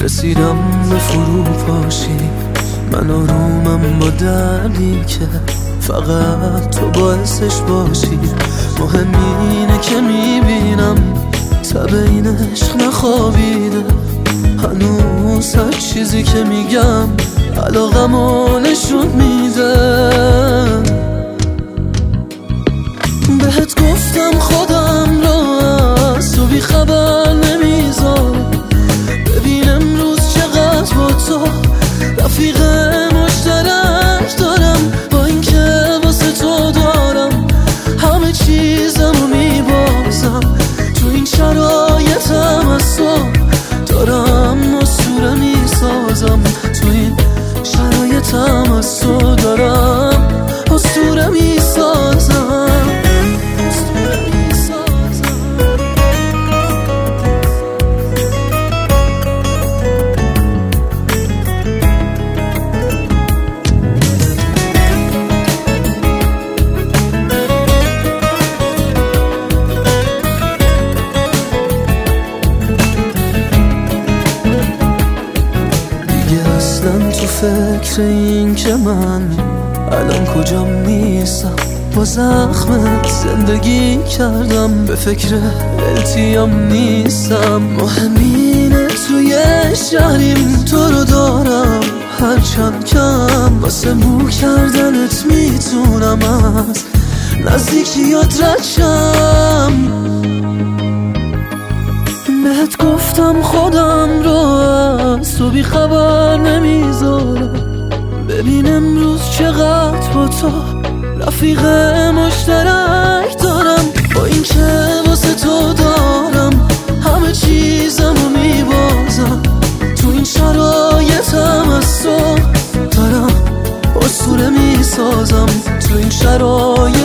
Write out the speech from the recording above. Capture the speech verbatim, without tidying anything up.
رسیدم به فرو پاشی، من آرومم با دردی که فقط تو باعثش باشی. مهم اینه که میبینم تب این عشق نخوابیده، هنوز هر چیزی که میگم علاقمو نشون میده. بهت گفتم خودم رو از تو بی خبر نمیذارم، ببین امروز چقدر با تو رفیق مشترک دارم. با اینکه واسه تو دارم همه چیزمو میبازم، تو این شرایطم از تو دارم اسطوره میسازم، تو این شرایطم از تو دارم اسطوره میسازم. تو فکر این که من الان کجام نیستم، با زخمت زندگی کردم، به فکر التیام نیستم. مهم اینه توی شهریم تو رو دارم، هرچند کم واسه بو کردنت میتونم از نزدیکیات رد شم. بهت گفتم خودم رو از تو بی خبر نمیذارم، ببین امروز چقدر با تو رفیق مشترک دارم. با این که واسه تو دارم همه چیزمو میبازم، تو این شرایطم از تو دارم اسطوره میسازم، تو این شرایط